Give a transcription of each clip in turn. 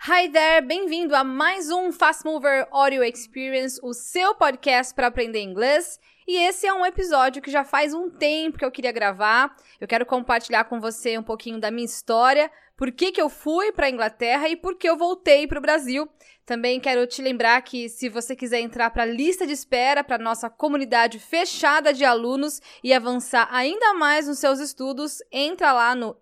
Hi there, bem-vindo a mais um Fast Mover Audio Experience, o seu podcast para aprender inglês. E esse é um episódio que já faz um tempo que eu queria gravar. Eu quero compartilhar com você um pouquinho da minha história, por que eu fui para a Inglaterra e por que eu voltei para o Brasil. Também quero te lembrar que se você quiser entrar para a lista de espera, para a nossa comunidade fechada de alunos e avançar ainda mais nos seus estudos, entra lá no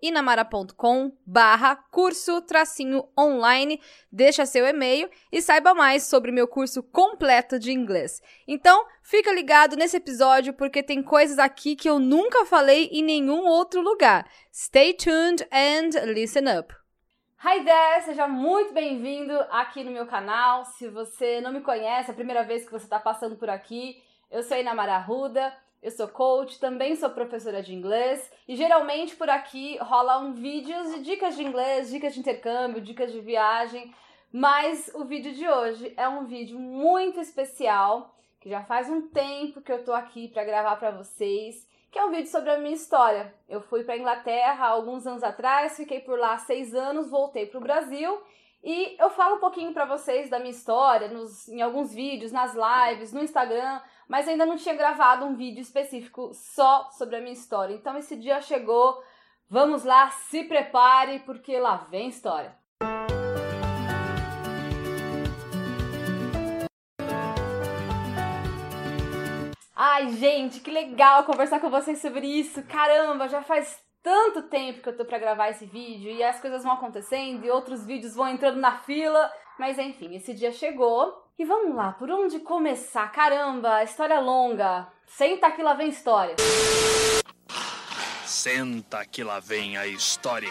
inamara.com/curso-online, deixa seu e-mail e saiba mais sobre o meu curso completo de inglês. Então, fica ligado nesse episódio porque tem coisas aqui que eu nunca falei em nenhum outro lugar. Stay tuned and listen up. Hi there, seja muito bem-vindo aqui no meu canal. Se você não me conhece, é a primeira vez que você está passando por aqui, eu sou Inamara Arruda, eu sou coach, também sou professora de inglês e geralmente por aqui rolam vídeos de dicas de inglês, dicas de intercâmbio, dicas de viagem, mas o vídeo de hoje é um vídeo muito especial, que já faz um tempo que eu tô aqui para gravar para vocês, que é um vídeo sobre a minha história. Eu fui para a Inglaterra há alguns anos atrás, fiquei por lá 6 anos, voltei para o Brasil e eu falo um pouquinho para vocês da minha história em alguns vídeos, nas lives, no Instagram, mas ainda não tinha gravado um vídeo específico só sobre a minha história. Então esse dia chegou, vamos lá, se prepare porque lá vem história. Ai, gente, que legal conversar com vocês sobre isso. Caramba, já faz tanto tempo que eu tô pra gravar esse vídeo e as coisas vão acontecendo e outros vídeos vão entrando na fila. Mas enfim, esse dia chegou. E vamos lá, por onde começar? Caramba, história longa. Senta que lá vem história. Senta que lá vem a história.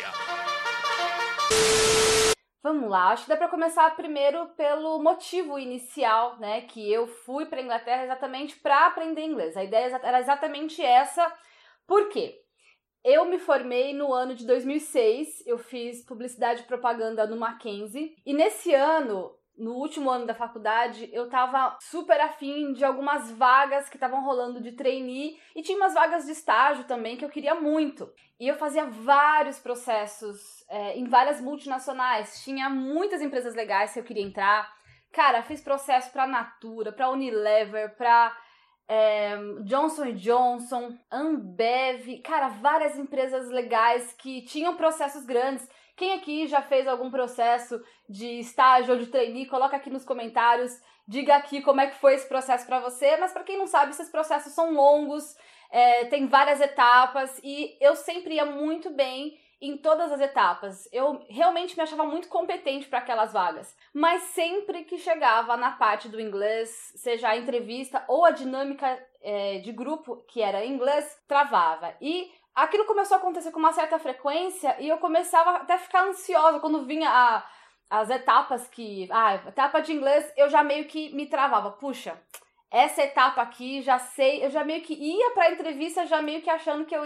Vamos lá, acho que dá para começar primeiro pelo motivo inicial, né, que eu fui para a Inglaterra exatamente para aprender inglês. A ideia era exatamente essa. Por quê? Eu me formei no ano de 2006, eu fiz publicidade e propaganda no Mackenzie, e nesse ano, no último ano da faculdade, eu tava super afim de algumas vagas que estavam rolando de trainee e tinha umas vagas de estágio também que eu queria muito. E eu fazia vários processos em várias multinacionais, tinha muitas empresas legais que eu queria entrar. Cara, fiz processo pra Natura, pra Unilever, pra Johnson & Johnson, Ambev, cara, várias empresas legais que tinham processos grandes. Quem aqui já fez algum processo de estágio ou de trainee, coloca aqui nos comentários, diga aqui como é que foi esse processo para você, mas para quem não sabe, esses processos são longos, tem várias etapas e eu sempre ia muito bem em todas as etapas. Eu realmente me achava muito competente para aquelas vagas, mas sempre que chegava na parte do inglês, seja a entrevista ou a dinâmica de grupo, que era em inglês, travava. E aquilo começou a acontecer com uma certa frequência e eu começava até a ficar ansiosa quando vinha as etapas etapa de inglês, eu já meio que me travava. Puxa, essa etapa aqui, já sei, eu já meio que ia pra entrevista já meio que achando que eu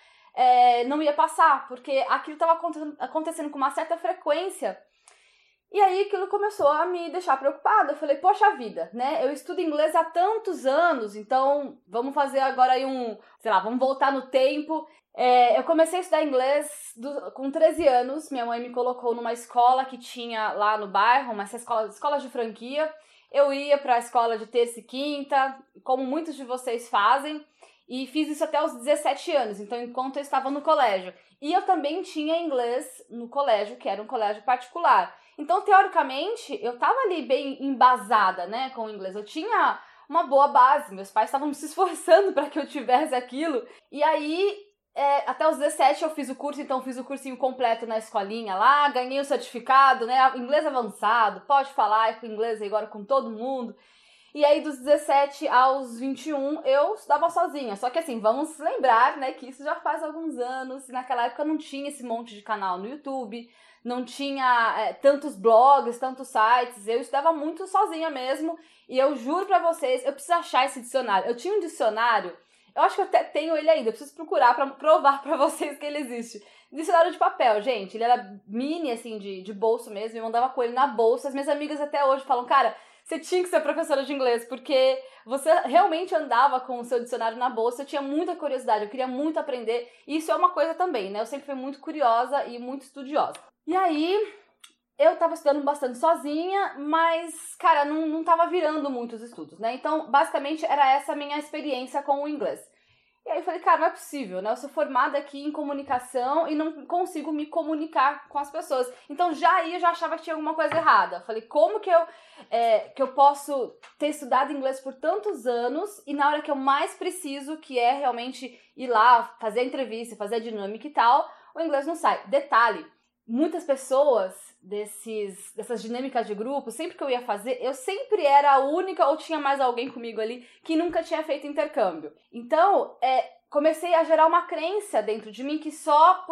não ia passar, porque aquilo estava acontecendo com uma certa frequência. E aí aquilo começou a me deixar preocupada. Eu falei, poxa vida, né? Eu estudo inglês há tantos anos, então vamos fazer agora aí vamos voltar no tempo. Eu comecei a estudar inglês com 13 anos. Minha mãe me colocou numa escola que tinha lá no bairro, escola de franquia. Eu ia para a escola de terça e quinta, como muitos de vocês fazem. E fiz isso até os 17 anos, então enquanto eu estava no colégio. E eu também tinha inglês no colégio, que era um colégio particular. Então, teoricamente, eu estava ali bem embasada, né, com o inglês. Eu tinha uma boa base, meus pais estavam se esforçando para que eu tivesse aquilo. E aí, até os 17 eu fiz o curso, então fiz o cursinho completo na escolinha lá, ganhei o certificado, né, inglês avançado, pode falar com inglês agora com todo mundo. E aí, dos 17 aos 21, eu estudava sozinha. Só que assim, vamos lembrar, né, que isso já faz alguns anos. Naquela época não tinha esse monte de canal no YouTube, não tinha tantos blogs, tantos sites. Eu estudava muito sozinha mesmo. E eu juro pra vocês, eu preciso achar esse dicionário. Eu tinha um dicionário, eu acho que eu até tenho ele ainda. Eu preciso procurar pra provar pra vocês que ele existe. Dicionário de papel, gente. Ele era mini, assim, de bolso mesmo. Eu mandava com ele na bolsa. As minhas amigas até hoje falam, cara, você tinha que ser professora de inglês, porque você realmente andava com o seu dicionário na bolsa, eu tinha muita curiosidade, eu queria muito aprender, e isso é uma coisa também, né? Eu sempre fui muito curiosa e muito estudiosa. E aí, eu tava estudando bastante sozinha, mas, cara, não tava virando muitos estudos, né? Então, basicamente, era essa a minha experiência com o inglês. E aí eu falei, cara, não é possível, né? Eu sou formada aqui em comunicação e não consigo me comunicar com as pessoas. Então, eu já achava que tinha alguma coisa errada. Eu falei, como que eu posso ter estudado inglês por tantos anos e na hora que eu mais preciso, que é realmente ir lá, fazer a entrevista, fazer a dinâmica e tal, o inglês não sai. Detalhe, muitas pessoas dessas dinâmicas de grupo, sempre que eu ia fazer, eu sempre era a única ou tinha mais alguém comigo ali que nunca tinha feito intercâmbio. Então, comecei a gerar uma crença dentro de mim que só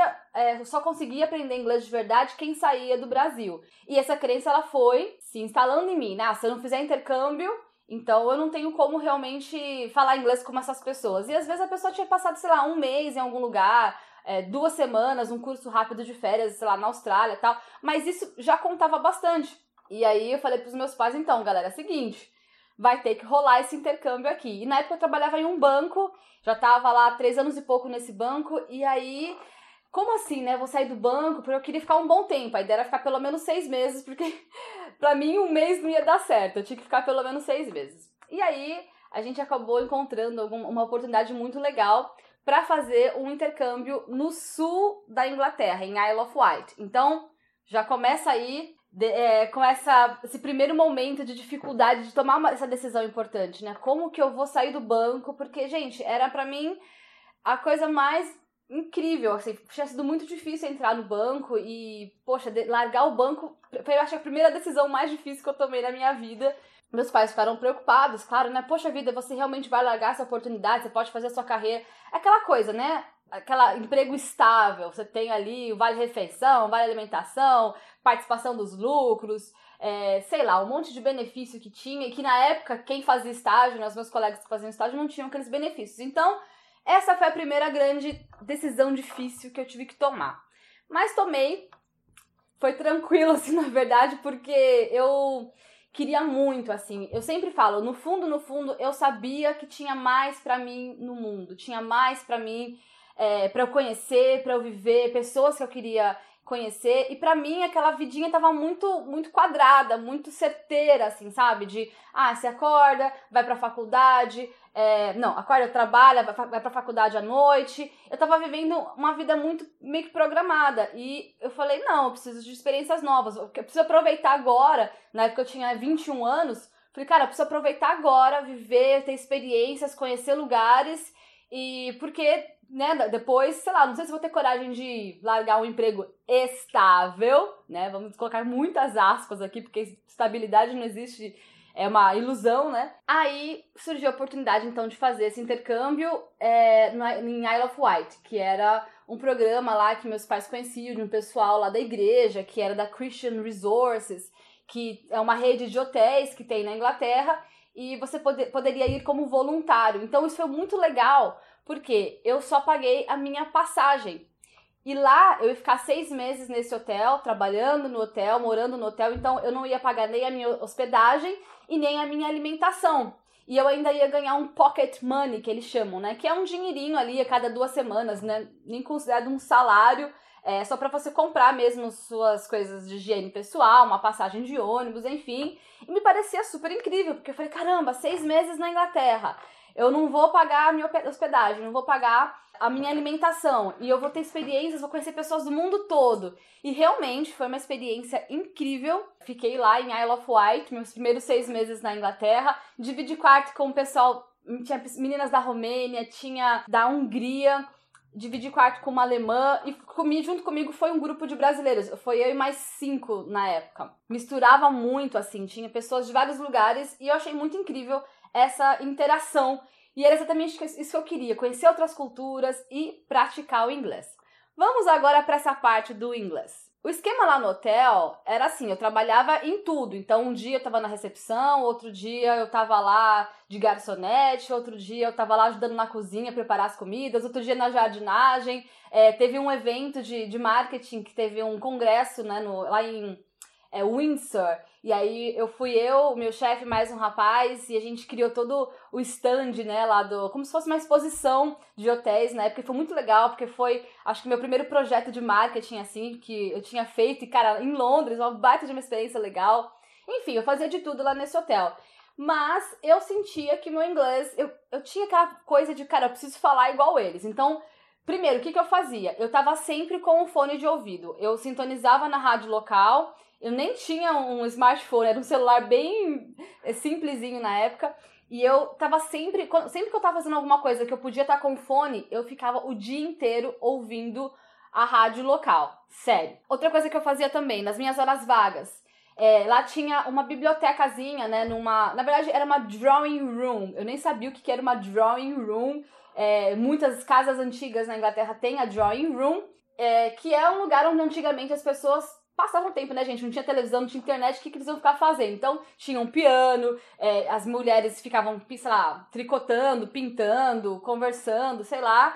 conseguia aprender inglês de verdade quem saía do Brasil. E essa crença, ela foi se instalando em mim, né? Se eu não fizer intercâmbio, então eu não tenho como realmente falar inglês como essas pessoas. E às vezes a pessoa tinha passado, sei lá, um mês em algum lugar, 2 semanas, um curso rápido de férias, sei lá, na Austrália e tal, mas isso já contava bastante. E aí eu falei pros meus pais, então, galera, é o seguinte, vai ter que rolar esse intercâmbio aqui. E na época eu trabalhava em um banco, já tava lá 3 anos e pouco nesse banco, e aí, como assim, né, vou sair do banco, porque eu queria ficar um bom tempo, a ideia era ficar pelo menos 6 meses, porque pra mim um mês não ia dar certo, eu tinha que ficar pelo menos 6 meses. E aí, a gente acabou encontrando uma oportunidade muito legal para fazer um intercâmbio no sul da Inglaterra, em Isle of Wight. Então, já começa aí com esse primeiro momento de dificuldade de tomar essa decisão importante, né? Como que eu vou sair do banco? Porque, gente, era pra mim a coisa mais incrível, assim, tinha sido muito difícil entrar no banco e, poxa, largar o banco foi, eu acho, a primeira decisão mais difícil que eu tomei na minha vida. Meus pais ficaram preocupados, claro, né? Poxa vida, você realmente vai largar essa oportunidade, você pode fazer a sua carreira. Aquela coisa, né? Aquela emprego estável, você tem ali o vale-refeição, vale-alimentação, participação dos lucros, sei lá, um monte de benefício que tinha e que na época quem fazia estágio, né, os meus colegas que faziam estágio não tinham aqueles benefícios. Então, essa foi a primeira grande decisão difícil que eu tive que tomar. Mas tomei, foi tranquilo, assim, na verdade, porque eu queria muito, assim, eu sempre falo, no fundo, eu sabia que tinha mais pra mim no mundo, tinha mais pra mim, pra eu conhecer, pra eu viver, pessoas que eu queria conhecer, e pra mim aquela vidinha tava muito, muito quadrada, muito certeira, assim, sabe, você acorda, vai pra faculdade, acorda, trabalha, vai pra faculdade à noite, eu tava vivendo uma vida muito meio que programada, e eu falei, não, eu preciso de experiências novas, eu preciso aproveitar agora, na época eu tinha 21 anos, falei, cara, eu preciso aproveitar agora, viver, ter experiências, conhecer lugares, e porque, né, depois, sei lá, não sei se vou ter coragem de largar um emprego estável, né, vamos colocar muitas aspas aqui, porque estabilidade não existe, é uma ilusão, né? Aí surgiu a oportunidade, então, de fazer esse intercâmbio em Isle of Wight, que era um programa lá que meus pais conheciam, de um pessoal lá da igreja, que era da Christian Resources, que é uma rede de hotéis que tem na Inglaterra, e você poderia ir como voluntário. Então isso foi muito legal, porque eu só paguei a minha passagem. E lá eu ia ficar 6 meses nesse hotel, trabalhando no hotel, morando no hotel, então eu não ia pagar nem a minha hospedagem e nem a minha alimentação. E eu ainda ia ganhar um pocket money, que eles chamam, né? Que é um dinheirinho ali a cada 2 semanas, né? Nem considerado um salário, só pra você comprar mesmo suas coisas de higiene pessoal, uma passagem de ônibus, enfim. E me parecia super incrível, porque eu falei, caramba, 6 meses na Inglaterra. Eu não vou pagar a minha hospedagem, não vou pagar a minha alimentação. E eu vou ter experiências, vou conhecer pessoas do mundo todo. E realmente foi uma experiência incrível. Fiquei lá em Isle of Wight, meus primeiros 6 meses na Inglaterra. Dividi quarto com o pessoal, tinha meninas da Romênia, tinha da Hungria. Dividi quarto com uma alemã e junto comigo foi um grupo de brasileiros. Foi eu e mais 5 na época. Misturava muito, assim, tinha pessoas de vários lugares e eu achei muito incrível essa interação. E era exatamente isso que eu queria, conhecer outras culturas e praticar o inglês. Vamos agora para essa parte do inglês. O esquema lá no hotel era assim, eu trabalhava em tudo. Então, um dia eu tava na recepção, outro dia eu tava lá de garçonete, outro dia eu tava lá ajudando na cozinha a preparar as comidas, outro dia na jardinagem. Teve um evento de marketing, que teve um congresso, né, lá em Windsor. E aí fui eu, o meu chefe, mais um rapaz, e a gente criou todo o stand, né, lá como se fosse uma exposição de hotéis, né, porque foi muito legal, porque foi, acho que meu primeiro projeto de marketing, assim, que eu tinha feito, e cara, em Londres, uma baita de uma experiência legal. Enfim, eu fazia de tudo lá nesse hotel. Mas eu sentia que meu inglês, eu tinha aquela coisa de, cara, eu preciso falar igual eles. Então, primeiro, o que eu fazia? Eu tava sempre com um fone de ouvido. Eu sintonizava na rádio local, eu nem tinha um smartphone, era um celular bem simplesinho na época. E eu tava sempre que eu tava fazendo alguma coisa que eu podia estar com fone, eu ficava o dia inteiro ouvindo a rádio local. Sério. Outra coisa que eu fazia também, nas minhas horas vagas, lá tinha uma bibliotecazinha, né, na verdade era uma drawing room, eu nem sabia o que era uma drawing room, muitas casas antigas na Inglaterra têm a drawing room, que é um lugar onde antigamente as pessoas passavam tempo, né, gente, não tinha televisão, não tinha internet, o que eles iam ficar fazendo? Então, tinha um piano, as mulheres ficavam, sei lá, tricotando, pintando, conversando, sei lá,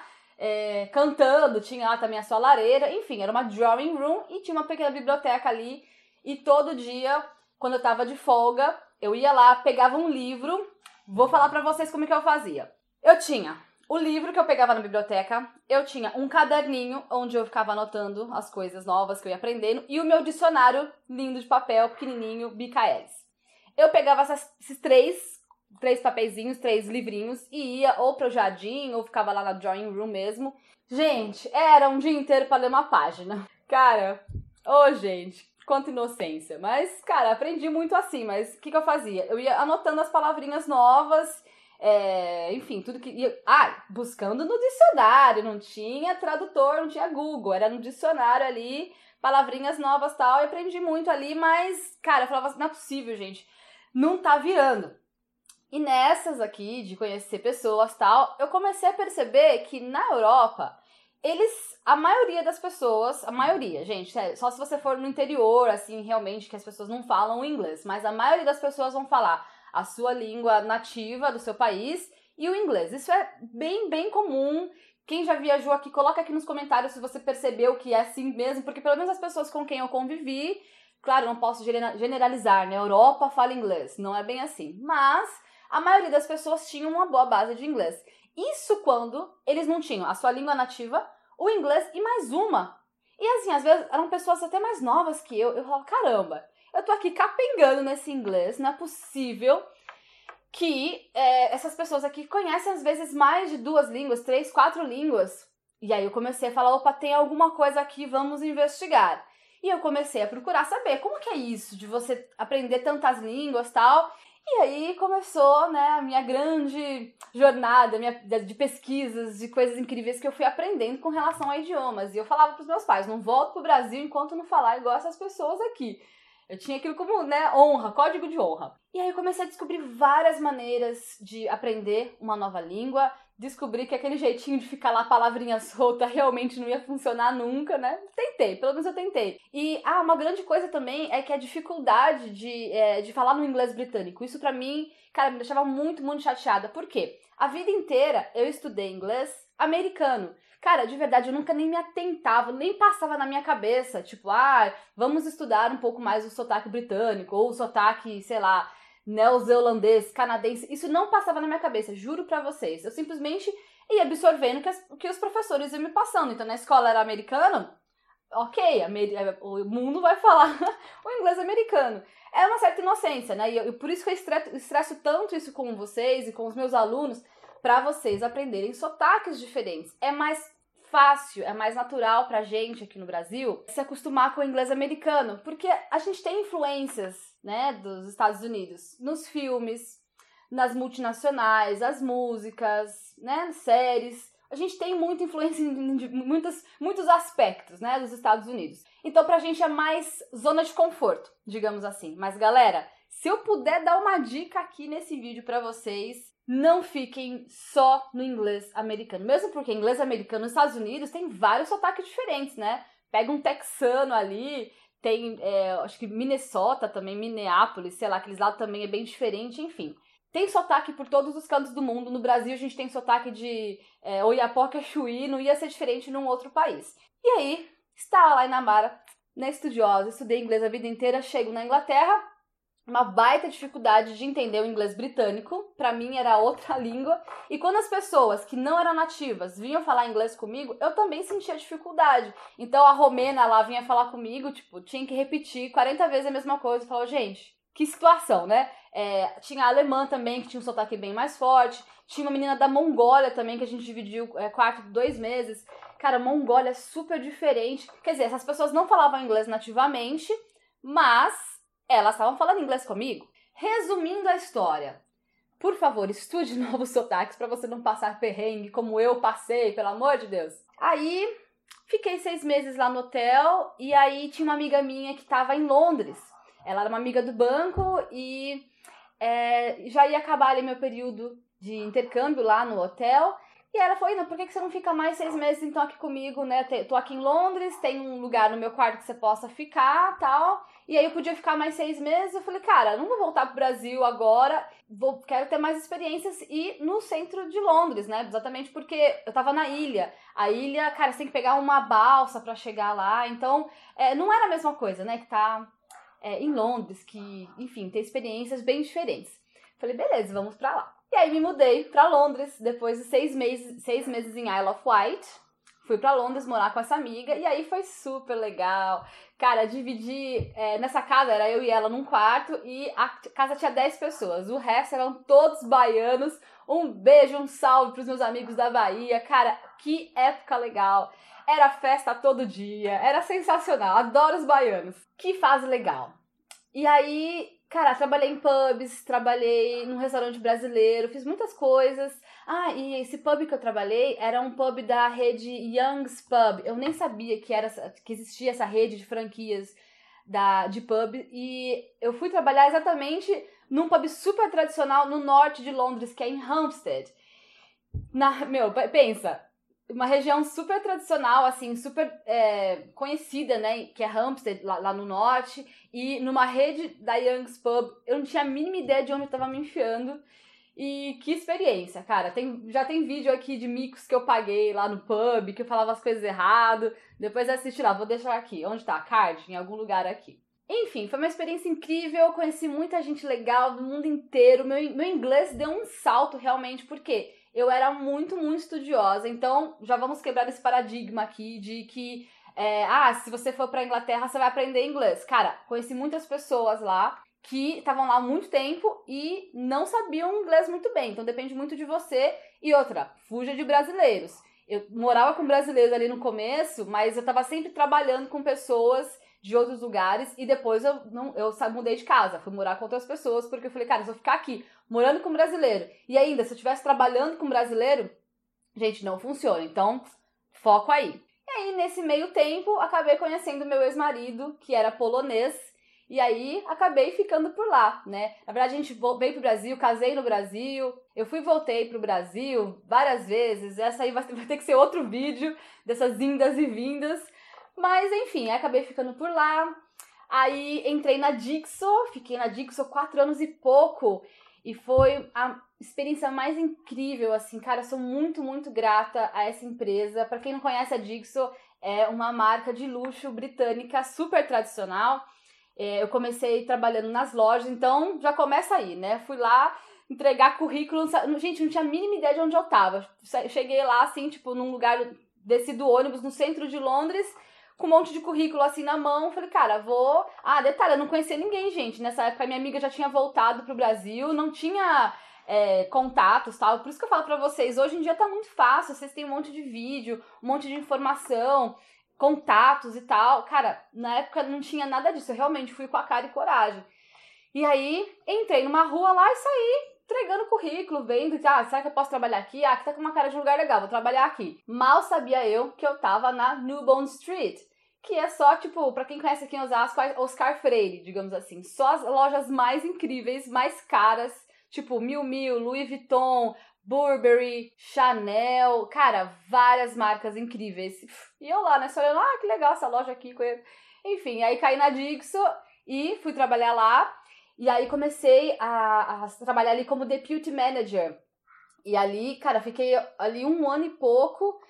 cantando, tinha lá também a sua lareira, enfim, era uma drawing room e tinha uma pequena biblioteca ali. E todo dia, quando eu tava de folga, eu ia lá, pegava um livro. Vou falar pra vocês como que eu fazia. Eu tinha o livro que eu pegava na biblioteca, eu tinha um caderninho onde eu ficava anotando as coisas novas que eu ia aprendendo e o meu dicionário lindo de papel, pequenininho, Bicaelis. Eu pegava esses três papeizinhos, 3 livrinhos e ia ou pro jardim ou ficava lá na drawing room mesmo. Gente, era um dia inteiro pra ler uma página. Cara, gente... Quanta inocência. Mas, cara, aprendi muito assim. Mas o que eu fazia? Eu ia anotando as palavrinhas novas, enfim, tudo que... buscando no dicionário. Não tinha tradutor, não tinha Google. Era no dicionário ali, palavrinhas novas e tal. Eu aprendi muito ali, mas, cara, eu falava, não é possível, gente. Não tá virando. E nessas aqui, de conhecer pessoas e tal, eu comecei a perceber que na Europa... a maioria das pessoas, gente, sério, só se você for no interior, assim, realmente, que as pessoas não falam inglês, mas a maioria das pessoas vão falar a sua língua nativa do seu país e o inglês. Isso é bem, bem comum. Quem já viajou aqui, coloca aqui nos comentários se você percebeu que é assim mesmo, porque pelo menos as pessoas com quem eu convivi, claro, não posso generalizar, né? Europa fala inglês, não é bem assim, mas a maioria das pessoas tinha uma boa base de inglês. Isso quando eles não tinham a sua língua nativa, o inglês e mais uma. E assim, às vezes eram pessoas até mais novas que eu. Eu falava, caramba, eu tô aqui capengando nesse inglês, não é possível que essas pessoas aqui conhecem às vezes mais de 2 línguas, 3, 4 línguas. E aí eu comecei a falar, opa, tem alguma coisa aqui, vamos investigar. E eu comecei a procurar saber como que é isso, de você aprender tantas línguas e tal. E aí começou, né, a minha grande jornada de pesquisas, de coisas incríveis que eu fui aprendendo com relação a idiomas. E eu falava pros meus pais, não volto pro Brasil enquanto não falar igual essas pessoas aqui. Eu tinha aquilo como, né, honra, código de honra. E aí eu comecei a descobrir várias maneiras de aprender uma nova língua, descobri que aquele jeitinho de ficar lá palavrinha solta realmente não ia funcionar nunca, né? Tentei, pelo menos eu tentei. E, uma grande coisa também é que a dificuldade de falar no inglês britânico, isso pra mim, cara, me deixava muito, muito chateada. Por quê? A vida inteira eu estudei inglês americano. Cara, de verdade, eu nunca nem me atentava, nem passava na minha cabeça, tipo, vamos estudar um pouco mais o sotaque britânico, ou o sotaque, sei lá, neozelandês, canadense. Isso não passava na minha cabeça, juro pra vocês. Eu simplesmente ia absorvendo o que os professores iam me passando. Então, na escola era americano, ok, o mundo vai falar o inglês americano. É uma certa inocência, né? E por isso que eu estresso tanto isso com vocês e com os meus alunos, pra vocês aprenderem sotaques diferentes. É mais fácil, é mais natural pra gente aqui no Brasil se acostumar com o inglês americano, porque a gente tem influências, né, dos Estados Unidos nos filmes, nas multinacionais, as músicas, né, séries. A gente tem muita influência em muitos aspectos, né, dos Estados Unidos. Então, pra gente é mais zona de conforto, digamos assim. Mas, galera, se eu puder dar uma dica aqui nesse vídeo pra vocês, não fiquem só no inglês americano. Mesmo porque inglês americano nos Estados Unidos tem vários sotaques diferentes, né? Pega um texano ali, tem, acho que Minnesota também, Minneapolis, sei lá, aqueles lados também é bem diferente, enfim. Tem sotaque por todos os cantos do mundo. No Brasil a gente tem sotaque de Oiapoque a Chuí, não ia ser diferente num outro país. E aí, está a Lainamara né, estudiosa, estudei inglês a vida inteira, chego na Inglaterra, uma baita dificuldade de entender o inglês britânico, pra mim era outra língua, e quando as pessoas que não eram nativas vinham falar inglês comigo, eu também sentia dificuldade. Então a romena lá vinha falar comigo, tipo, tinha que repetir 40 vezes a mesma coisa, eu falava, gente, que situação, né? Tinha a alemã também, que tinha um sotaque bem mais forte, tinha uma menina da Mongólia também, que a gente dividiu quarto de 2 meses. Cara, Mongólia é super diferente, quer dizer, essas pessoas não falavam inglês nativamente, mas elas estavam falando inglês comigo. Resumindo a história, por favor, estude novos sotaques para você não passar perrengue como eu passei, pelo amor de Deus. Aí, fiquei 6 meses lá no hotel e aí tinha uma amiga minha que estava em Londres. Ela era uma amiga do banco e já ia acabar ali meu período de intercâmbio lá no hotel. E ela falou, Ina, por que você não fica mais 6 meses então aqui comigo, né? Tô aqui em Londres, tem um lugar no meu quarto que você possa ficar, tal. E aí eu podia ficar mais 6 meses. Eu falei, cara, não vou voltar pro Brasil agora, quero ter mais experiências e no centro de Londres, né? Exatamente porque eu tava na ilha. A ilha, cara, você tem que pegar uma balsa pra chegar lá. Então, não era a mesma coisa, né? Que tá em Londres, que, enfim, tem experiências bem diferentes. Falei, beleza, vamos pra lá. E aí me mudei pra Londres, depois de 6 meses em Isle of Wight. Fui pra Londres morar com essa amiga, e aí foi super legal. Cara, dividi... nessa casa, era eu e ela num quarto, e a casa tinha 10 pessoas. O resto eram todos baianos. Um beijo, um salve pros meus amigos da Bahia. Cara, que época legal. Era festa todo dia, era sensacional. Adoro os baianos. Que fase legal. E aí... Cara, trabalhei em pubs, trabalhei num restaurante brasileiro, fiz muitas coisas. Ah, e esse pub que eu trabalhei era um pub da rede Young's Pub. Eu nem sabia que existia essa rede de franquias de pub. E eu fui trabalhar exatamente num pub super tradicional no norte de Londres, que é em Hampstead. Pensa... Uma região super tradicional, assim, super conhecida, né, que é Hampstead, lá no norte, e numa rede da Young's Pub, eu não tinha a mínima ideia de onde eu tava me enfiando, e que experiência, cara, já tem vídeo aqui de micos que eu paguei lá no pub, que eu falava as coisas errado, depois assiste lá, vou deixar aqui, onde tá? Card, em algum lugar aqui. Enfim, foi uma experiência incrível, conheci muita gente legal do mundo inteiro, meu inglês deu um salto realmente, porque eu era muito, muito estudiosa, então já vamos quebrar esse paradigma aqui de que, se você for pra Inglaterra, você vai aprender inglês. Cara, conheci muitas pessoas lá que estavam lá há muito tempo e não sabiam inglês muito bem, então depende muito de você. E outra, fuja de brasileiros. Eu morava com brasileiros ali no começo, mas eu tava sempre trabalhando com pessoas de outros lugares, e depois eu mudei de casa, fui morar com outras pessoas, porque eu falei, cara, se eu ficar aqui morando com brasileiro, e ainda, se eu estivesse trabalhando com brasileiro, gente, não funciona, então, foco aí. E aí, nesse meio tempo, acabei conhecendo meu ex-marido, que era polonês, e aí acabei ficando por lá, né? Na verdade, a gente veio pro Brasil, casei no Brasil, eu fui e voltei pro Brasil várias vezes, essa aí vai ter que ser outro vídeo, dessas indas e vindas. Mas, enfim, acabei ficando por lá. Aí entrei na Dixo, fiquei na Dixo 4 anos e pouco. E foi a experiência mais incrível, assim, cara, eu sou muito, muito grata a essa empresa. Pra quem não conhece, a Dixo é uma marca de luxo britânica super tradicional. Eu comecei trabalhando nas lojas, então já começa aí, né? Fui lá entregar currículo. Gente, não tinha a mínima ideia de onde eu tava. Cheguei lá, assim, tipo, num lugar, desci do ônibus no centro de Londres, com um monte de currículo assim na mão, falei, cara, vou... detalhe, eu não conhecia ninguém, gente, nessa época minha amiga já tinha voltado pro Brasil, não tinha contatos, tal, por isso que eu falo pra vocês, hoje em dia tá muito fácil, vocês têm um monte de vídeo, um monte de informação, contatos e tal, cara, na época não tinha nada disso, eu realmente fui com a cara e coragem. E aí, entrei numa rua lá e saí entregando currículo, vendo, será que eu posso trabalhar aqui? Aqui tá com uma cara de lugar legal, vou trabalhar aqui. Mal sabia eu que eu tava na New Bond Street, que é só, tipo, pra quem conhece aqui em Osasco, Oscar Freire, digamos assim. Só as lojas mais incríveis, mais caras, tipo Miu Miu, Louis Vuitton, Burberry, Chanel, cara, várias marcas incríveis. E eu lá, né, só olhando, que legal essa loja aqui. Enfim, aí caí na Dixo e fui trabalhar lá. E aí comecei a trabalhar ali como Deputy Manager. E ali, cara, fiquei ali 1 ano e pouco.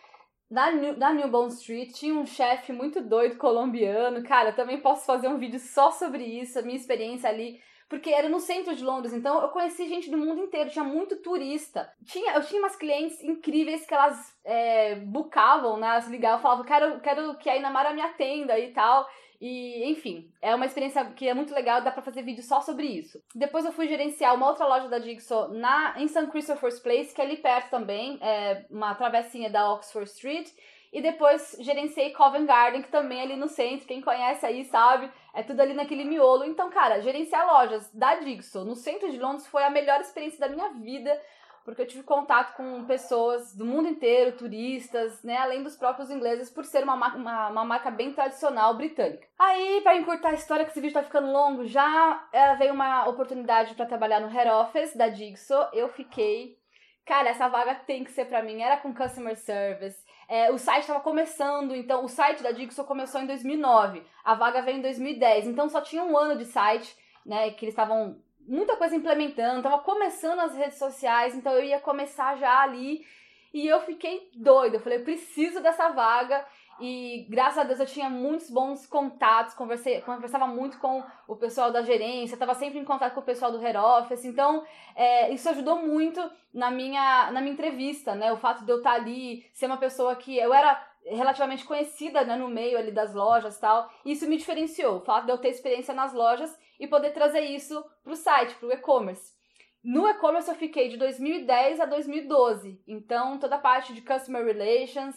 Na New Bond Street tinha um chefe muito doido colombiano. Cara, eu também posso fazer um vídeo só sobre isso, a minha experiência ali. Porque era no centro de Londres, então eu conheci gente do mundo inteiro, tinha muito turista. Eu tinha umas clientes incríveis que elas bucavam, né? Elas ligavam, falavam, quero que a Inamara me atenda e tal. E, enfim, é uma experiência que é muito legal, dá pra fazer vídeo só sobre isso. Depois eu fui gerenciar uma outra loja da Jigsaw em St. Christopher's Place, que é ali perto também, uma travessinha da Oxford Street. E depois gerenciei Covent Garden, que também é ali no centro, quem conhece aí sabe, é tudo ali naquele miolo. Então, cara, gerenciar lojas da Jigsaw no centro de Londres foi a melhor experiência da minha vida, porque eu tive contato com pessoas do mundo inteiro, turistas, né, além dos próprios ingleses, por ser uma marca bem tradicional britânica. Aí, para encurtar a história, que esse vídeo tá ficando longo já, veio uma oportunidade para trabalhar no head office da Jigsaw. Eu fiquei... Cara, essa vaga tem que ser pra mim, era com customer service. O site estava começando, então o site da Jigsaw começou em 2009, a vaga veio em 2010, então só tinha um ano de site, né, que eles estavam muita coisa implementando, tava começando as redes sociais, então eu ia começar já ali, e eu fiquei doida, eu falei, eu preciso dessa vaga, e graças a Deus eu tinha muitos bons contatos, conversava muito com o pessoal da gerência, estava sempre em contato com o pessoal do head office, então isso ajudou muito na minha entrevista, né, o fato de eu estar ali, ser uma pessoa que eu era relativamente conhecida, né, no meio ali das lojas e tal, e isso me diferenciou, o fato de eu ter experiência nas lojas e poder trazer isso pro site, pro e-commerce. No e-commerce eu fiquei de 2010 a 2012, então toda a parte de Customer Relations,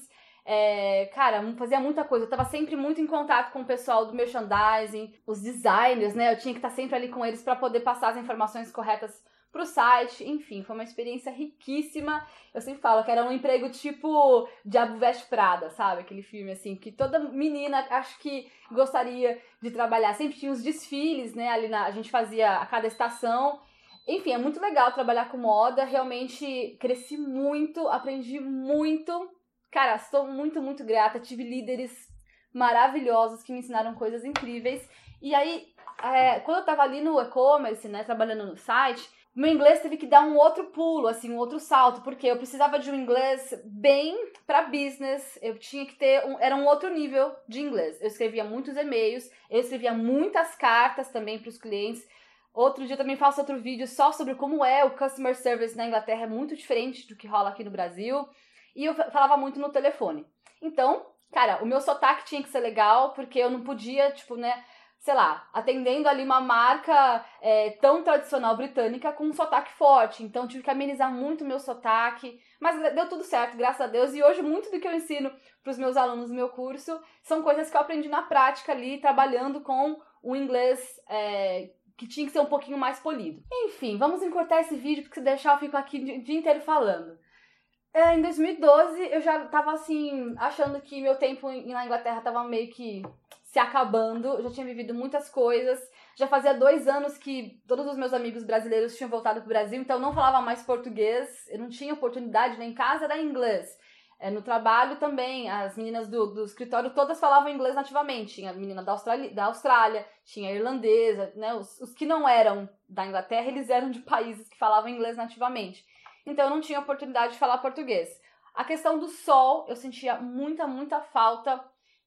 cara, fazia muita coisa, eu tava sempre muito em contato com o pessoal do merchandising, os designers, né, eu tinha que estar sempre ali com eles para poder passar as informações corretas pro site, enfim, foi uma experiência riquíssima. Eu sempre falo que era um emprego tipo Diabo Veste Prada, sabe? Aquele filme, assim, que toda menina acho que gostaria de trabalhar. Sempre tinha os desfiles, né, ali a gente fazia a cada estação. Enfim, é muito legal trabalhar com moda, realmente cresci muito, aprendi muito. Cara, estou muito, muito grata, tive líderes maravilhosos que me ensinaram coisas incríveis. E aí, quando eu tava ali no e-commerce, né, trabalhando no site, meu inglês teve que dar um outro pulo, assim, um outro salto, porque eu precisava de um inglês bem para business, eu tinha que ter, era um outro nível de inglês. Eu escrevia muitos e-mails, eu escrevia muitas cartas também para os clientes. Outro dia eu também faço outro vídeo só sobre como é o customer service na Inglaterra, é muito diferente do que rola aqui no Brasil. E eu falava muito no telefone. Então, cara, o meu sotaque tinha que ser legal, porque eu não podia, tipo, né, sei lá, atendendo ali uma marca tão tradicional britânica com um sotaque forte. Então, tive que amenizar muito o meu sotaque. Mas deu tudo certo, graças a Deus. E hoje, muito do que eu ensino para os meus alunos no meu curso são coisas que eu aprendi na prática ali, trabalhando com o inglês que tinha que ser um pouquinho mais polido. Enfim, vamos encurtar esse vídeo, porque se deixar eu fico aqui o dia inteiro falando. Em 2012, eu já tava assim, achando que meu tempo na Inglaterra tava meio que se acabando. Eu já tinha vivido muitas coisas. Já fazia 2 anos que todos os meus amigos brasileiros tinham voltado pro Brasil, então eu não falava mais português. Eu não tinha oportunidade, nem em casa era inglês. No trabalho também, as meninas do escritório todas falavam inglês nativamente. Tinha a menina da Austrália, tinha a irlandesa, né? Os que não eram da Inglaterra, eles eram de países que falavam inglês nativamente. Então eu não tinha oportunidade de falar português. A questão do sol, eu sentia muita, muita falta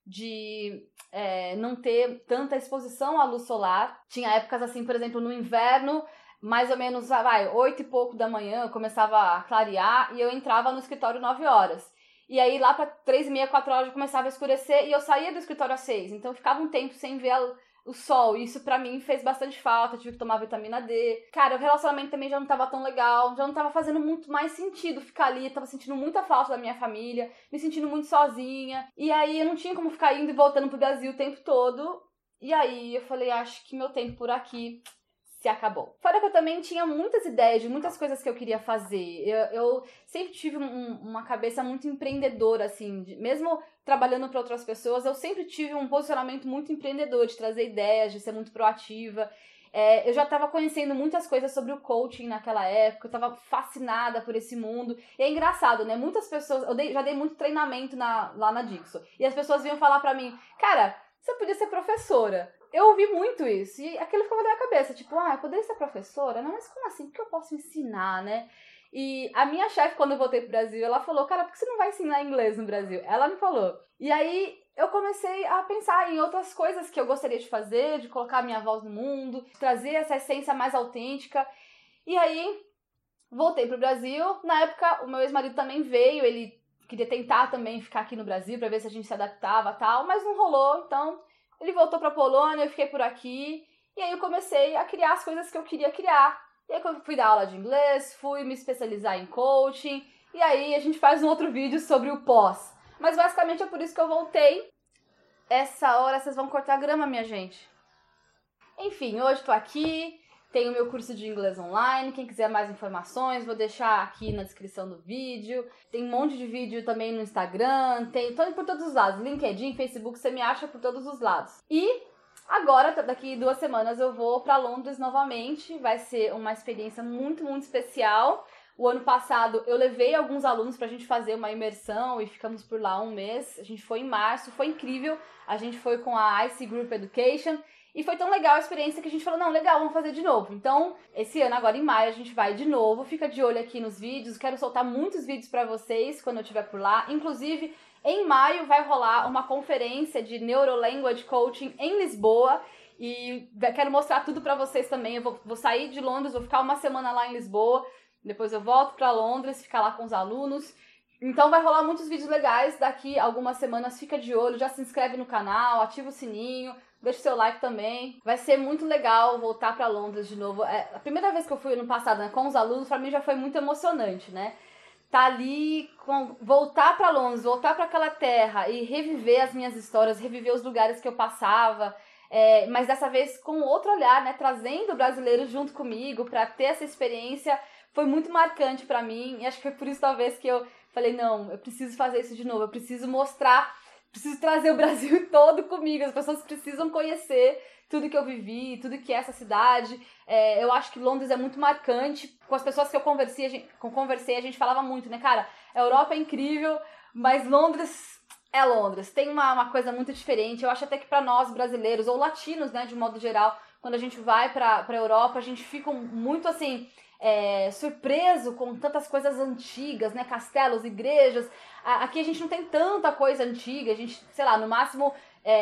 de não ter tanta exposição à luz solar. Tinha épocas assim, por exemplo, no inverno, mais ou menos, 8 e pouco da manhã, começava a clarear e eu entrava no escritório 9 horas. E aí lá para 3h30, 4 horas já começava a escurecer e eu saía do escritório às 6. Então eu ficava um tempo sem ver o sol, e isso pra mim fez bastante falta, tive que tomar vitamina D. Cara, o relacionamento também já não tava tão legal, já não tava fazendo muito mais sentido ficar ali, tava sentindo muita falta da minha família, me sentindo muito sozinha, e aí eu não tinha como ficar indo e voltando pro Brasil o tempo todo, e aí eu falei, acho que meu tempo por aqui se acabou. Fora que eu também tinha muitas ideias de muitas coisas que eu queria fazer. Eu sempre tive uma cabeça muito empreendedora, assim, mesmo trabalhando para outras pessoas, eu sempre tive um posicionamento muito empreendedor, de trazer ideias, de ser muito proativa. Eu já estava conhecendo muitas coisas sobre o coaching naquela época, eu estava fascinada por esse mundo. E é engraçado, né? Muitas pessoas... já dei muito treinamento lá na Jigsaw. E as pessoas vinham falar pra mim, cara, você podia ser professora. Eu ouvi muito isso, e aquilo ficou na minha cabeça, tipo, eu poderia ser professora? Não, mas como assim? O que eu posso ensinar, né? E a minha chefe, quando eu voltei pro Brasil, ela falou, cara, por que você não vai ensinar inglês no Brasil? Ela me falou. E aí eu comecei a pensar em outras coisas que eu gostaria de fazer, de colocar minha voz no mundo, de trazer essa essência mais autêntica. E aí voltei pro Brasil. Na época, o meu ex-marido também veio, ele queria tentar também ficar aqui no Brasil pra ver se a gente se adaptava e tal, mas não rolou, então ele voltou pra Polônia, eu fiquei por aqui, e aí eu comecei a criar as coisas que eu queria criar. E aí eu fui dar aula de inglês, fui me especializar em coaching, e aí a gente faz um outro vídeo sobre o pós. Mas basicamente é por isso que eu voltei. Essa hora vocês vão cortar grama, minha gente. Enfim, hoje tô aqui, tenho meu curso de inglês online, quem quiser mais informações, vou deixar aqui na descrição do vídeo. Tem um monte de vídeo também no Instagram, tô por todos os lados, LinkedIn, Facebook, você me acha por todos os lados. E agora, daqui 2 semanas, eu vou pra Londres novamente, vai ser uma experiência muito, muito especial. O ano passado eu levei alguns alunos pra gente fazer uma imersão e ficamos por lá 1 mês. A gente foi em março, foi incrível. A gente foi com a IC Group Education e foi tão legal a experiência que a gente falou, não, legal, vamos fazer de novo. Então, esse ano, agora em maio, a gente vai de novo. Fica de olho aqui nos vídeos, quero soltar muitos vídeos pra vocês quando eu estiver por lá. Inclusive, em maio vai rolar uma conferência de Neuro-Language Coaching em Lisboa. E quero mostrar tudo pra vocês também. Eu vou sair de Londres, vou ficar 1 semana lá em Lisboa. Depois eu volto pra Londres, ficar lá com os alunos. Então vai rolar muitos vídeos legais daqui a algumas semanas. Fica de olho, já se inscreve no canal, ativa o sininho, deixa o seu like também. Vai ser muito legal voltar pra Londres de novo. A primeira vez que eu fui ano passado, né, com os alunos, pra mim já foi muito emocionante, né? Tá ali, voltar pra Londres, voltar pra aquela terra e reviver as minhas histórias, reviver os lugares que eu passava. Mas dessa vez com outro olhar, né? Trazendo brasileiros junto comigo pra ter essa experiência. Foi muito marcante pra mim e acho que foi por isso talvez que eu falei, não, eu preciso fazer isso de novo, eu preciso mostrar, preciso trazer o Brasil todo comigo, as pessoas precisam conhecer tudo que eu vivi, tudo que é essa cidade. Eu acho que Londres é muito marcante, com as pessoas que eu conversei, a gente falava muito, né, cara, a Europa é incrível, mas Londres é Londres, tem uma coisa muito diferente. Eu acho até que pra nós brasileiros, ou latinos, né, de modo geral, quando a gente vai pra Europa, a gente fica muito assim... surpreso com tantas coisas antigas, né? Castelos, igrejas. Aqui a gente não tem tanta coisa antiga. A gente, sei lá, no máximo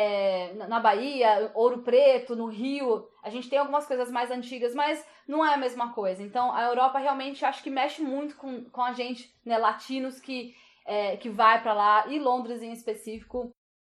na Bahia, Ouro Preto, no Rio, a gente tem algumas coisas mais antigas, mas não é a mesma coisa. Então a Europa realmente acho que mexe muito com a gente, né? Latinos que vai pra lá, e Londres em específico.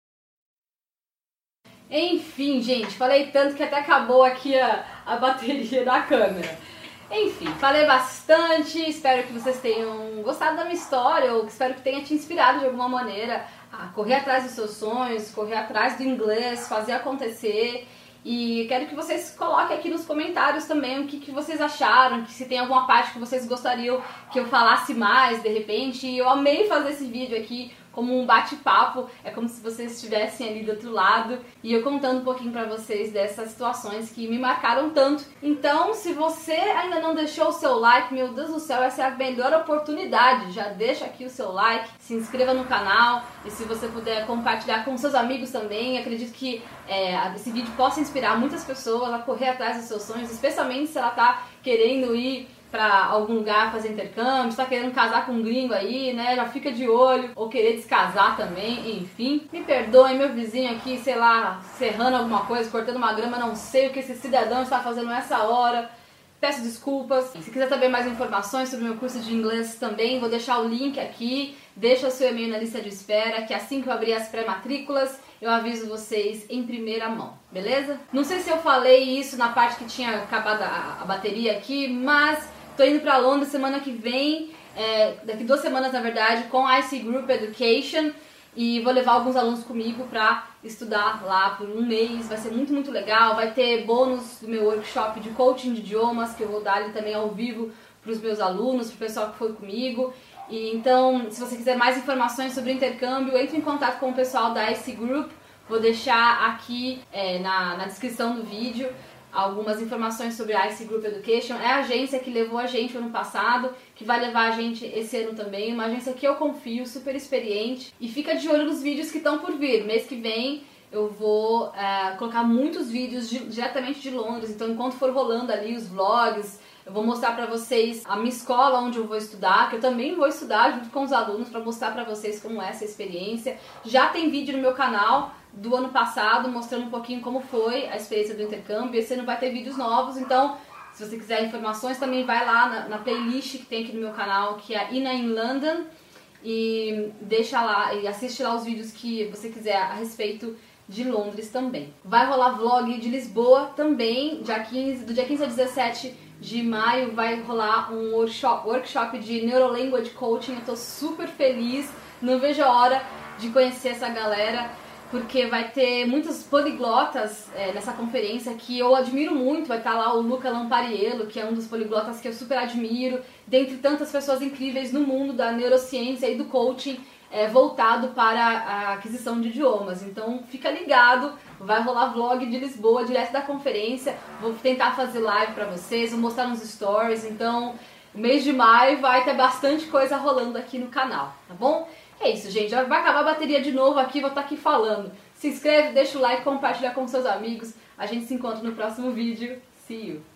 Enfim, gente, falei tanto que até acabou aqui a bateria da câmera. Enfim, falei bastante, espero que vocês tenham gostado da minha história, ou espero que tenha te inspirado de alguma maneira a correr atrás dos seus sonhos, correr atrás do inglês, fazer acontecer. E quero que vocês coloquem aqui nos comentários também o que vocês acharam, que se tem alguma parte que vocês gostariam que eu falasse mais, de repente. E eu amei fazer esse vídeo aqui como um bate-papo, é como se vocês estivessem ali do outro lado e eu contando um pouquinho pra vocês dessas situações que me marcaram tanto. Então, se você ainda não deixou o seu like, meu Deus do céu, essa é a melhor oportunidade. Já deixa aqui o seu like, se inscreva no canal e se você puder compartilhar com seus amigos também. Acredito que esse vídeo possa inspirar muitas pessoas a correr atrás dos seus sonhos, especialmente se ela tá querendo ir pra algum lugar fazer intercâmbio, está querendo casar com um gringo aí, né, já fica de olho, ou querer descasar também, enfim. Me perdoem, meu vizinho aqui, sei lá, serrando alguma coisa, cortando uma grama, não sei o que esse cidadão está fazendo nessa hora. Peço desculpas. Se quiser saber mais informações sobre o meu curso de inglês também, vou deixar o link aqui, deixa o seu e-mail na lista de espera, que assim que eu abrir as pré-matrículas, eu aviso vocês em primeira mão, beleza? Não sei se eu falei isso na parte que tinha acabado a bateria aqui, mas tô indo pra Londres semana que vem, daqui 2 semanas na verdade, com a IC Group Education, e vou levar alguns alunos comigo pra estudar lá por 1 mês. Vai ser muito, muito legal. Vai ter bônus do meu workshop de coaching de idiomas, que eu vou dar ali também ao vivo pros meus alunos, pro pessoal que foi comigo. E então, se você quiser mais informações sobre o intercâmbio, entre em contato com o pessoal da IC Group. Vou deixar aqui na descrição do vídeo algumas informações sobre a IC Group Education. É a agência que levou a gente ano passado, que vai levar a gente esse ano também. Uma agência que eu confio, super experiente. E fica de olho nos vídeos que estão por vir. Mês que vem eu vou colocar muitos vídeos diretamente de Londres, então enquanto for rolando ali os vlogs, eu vou mostrar pra vocês a minha escola onde eu vou estudar, que eu também vou estudar junto com os alunos pra mostrar pra vocês como é essa experiência. Já tem vídeo no meu canal do ano passado mostrando um pouquinho como foi a experiência do intercâmbio. Esse ano vai ter vídeos novos, então se você quiser informações também vai lá na playlist que tem aqui no meu canal, que é Ina in London, e deixa lá e assiste lá os vídeos que você quiser a respeito de Londres também. Vai rolar vlog de Lisboa também, do dia 15 a 17 de maio vai rolar um workshop de Neurolanguage Coaching. Eu tô super feliz, não vejo a hora de conhecer essa galera, porque vai ter muitos poliglotas nessa conferência que eu admiro muito. Vai estar lá o Luca Lampariello, que é um dos poliglotas que eu super admiro, dentre tantas pessoas incríveis no mundo da neurociência e do coaching voltado para a aquisição de idiomas. Então fica ligado, vai rolar vlog de Lisboa direto da conferência, vou tentar fazer live para vocês, vou mostrar nos stories. Então mês de maio vai ter bastante coisa rolando aqui no canal, tá bom? É isso, gente, já vai acabar a bateria de novo aqui, vou estar aqui falando. Se inscreve, deixa o like, compartilha com seus amigos. A gente se encontra no próximo vídeo. See you!